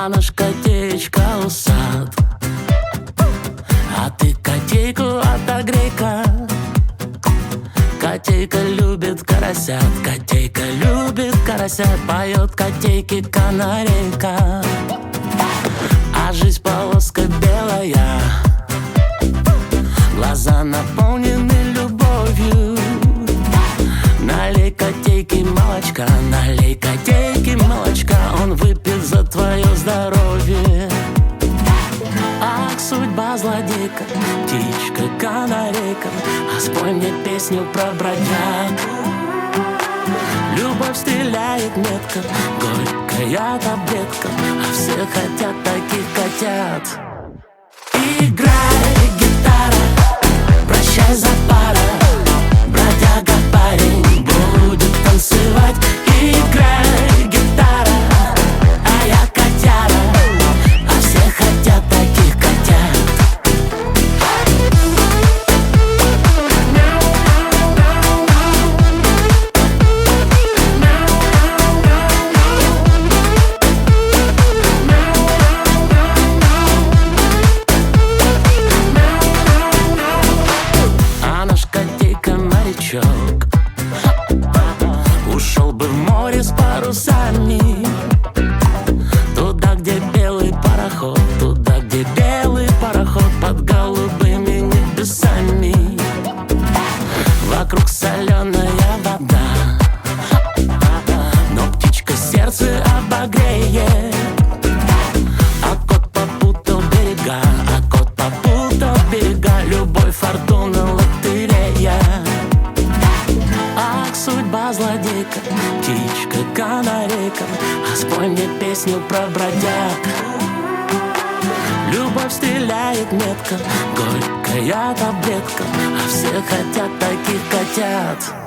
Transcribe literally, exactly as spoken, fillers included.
а наш котеечка усат. А ты котейку отогрей-ка. Котейка любит карасят, котейка любит карасят. Поет котейке канарейка. А жизнь полоска белая, глаза наполнены любовью. Налей котейке молочка, налей котейке молочка. Он выпьет за твое здоровье. Ах, судьба злодейка, птичка, канарейка, а спой мне песню про бродяг. Любовь стреляет метко, горькая таблетка, а все хотят таких котят. Играй, гитара, прощай за пара. Бродяга парень будет танцевать. Играй, гитара, а я котяра, а все хотят таких котят. А наш котейка морячок ушел бы в море с парусами, туда, где белый пароход, туда, где белый пароход под голубыми небесами. Вокруг соленая вода, но птичка сердце обогреет. А кот попутал берега, а кот попутал берега. Любовь, фортуна, лотерея. Ах, судьба злодейка, птичка, канарейка, а спой мне песню про бродяг. Любовь стреляет метко, горькая таблетка, а все хотят таких котят.